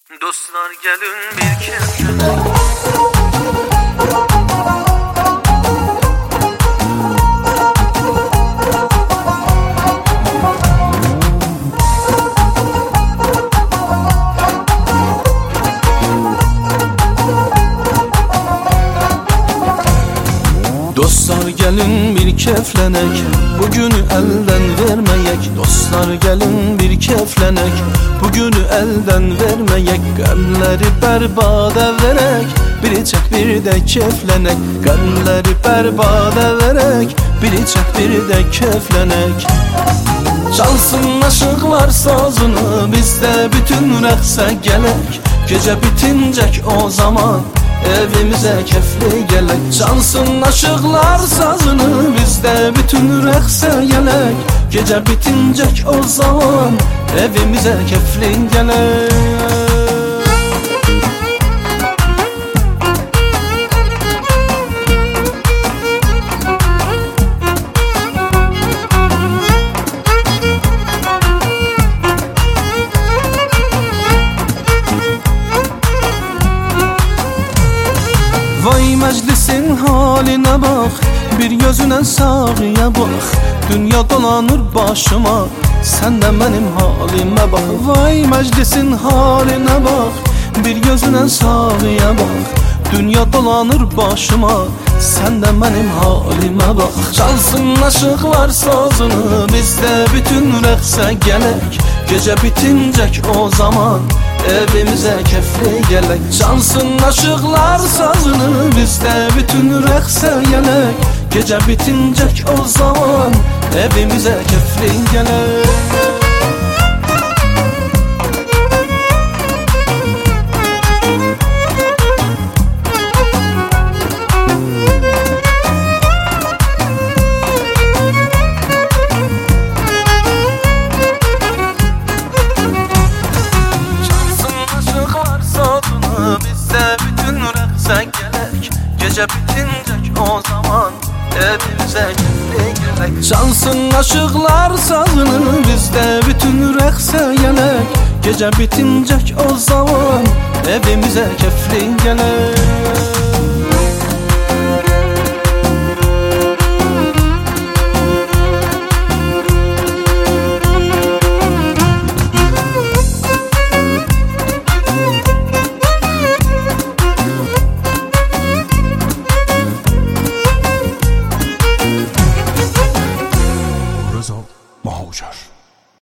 Dostlar gelin bir kez. Dostlar gelin bir keflenek, bugünü elden vermeyek. Dostlar gelin bir keflenek, bugünü elden vermeyek. Qəmləri bərbada verək, bir çək bir də keflenek. Qəmləri bərbada verək, bir çək bir də keflenek. Çalsın aşıqlar sazını, biz də bütün rəqsə gələk. Gecə bitincək o zaman evimize kefli gelek. Çalsın aşıqlar sazını, biz də bütün rəqsə gələk. Gecə bitincək o zaman evimize kefli gelek. Vay meclisin haline bak, bir gözüne sağıya bak. Dünya dolanır başıma, sen de benim halime bak. Vay meclisin haline bak, bir gözüne sağıya bak. Dünya dolanır başıma, sen de benim halime bak. Çalsın aşıqlar sazını, biz de bütün rəqsə gələk. Gecə bitincək o zaman evimize kefli gelek. Çalsın aşıqlar sazını, biz də bütün rəqsə gələk. Gecə bitincək o zaman evimize kefli gelek. Gece bitincek o zaman evimize kefli gelek. Çalsın aşıqlar sazını, biz də bütün rəqsə gələk. Gecə bitincək o zaman evimize kefli gelek.